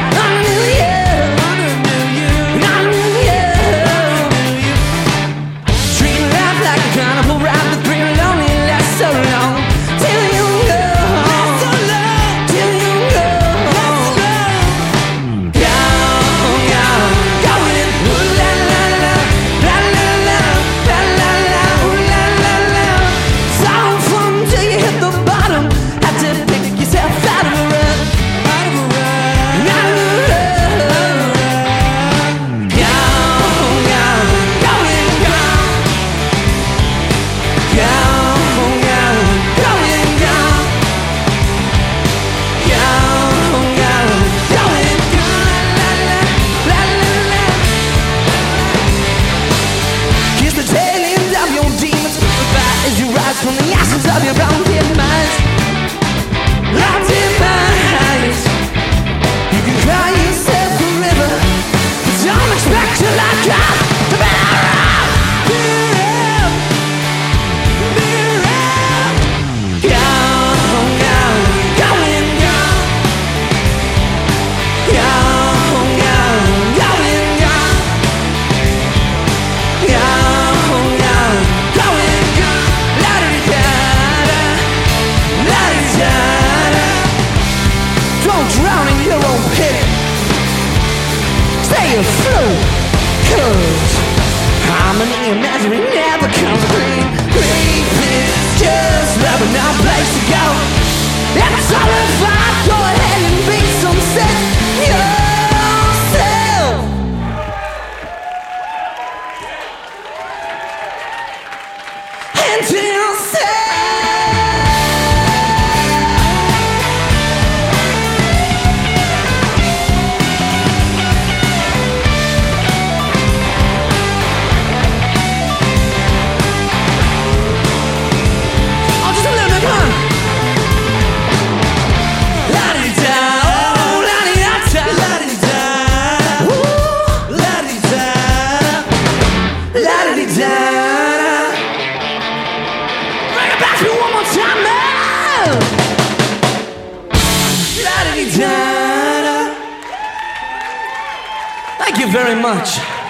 From the ashes of your own demise, locked in my eyes. You can cry yourself a river, but don't expect to like God to be around. Drowning your own pity, stay afloat, 'cause harmony and misery never comes clean. Grief is just never no place to go. If it's all about, go ahead and be some sense yourself. And to yourself. Thank you very much.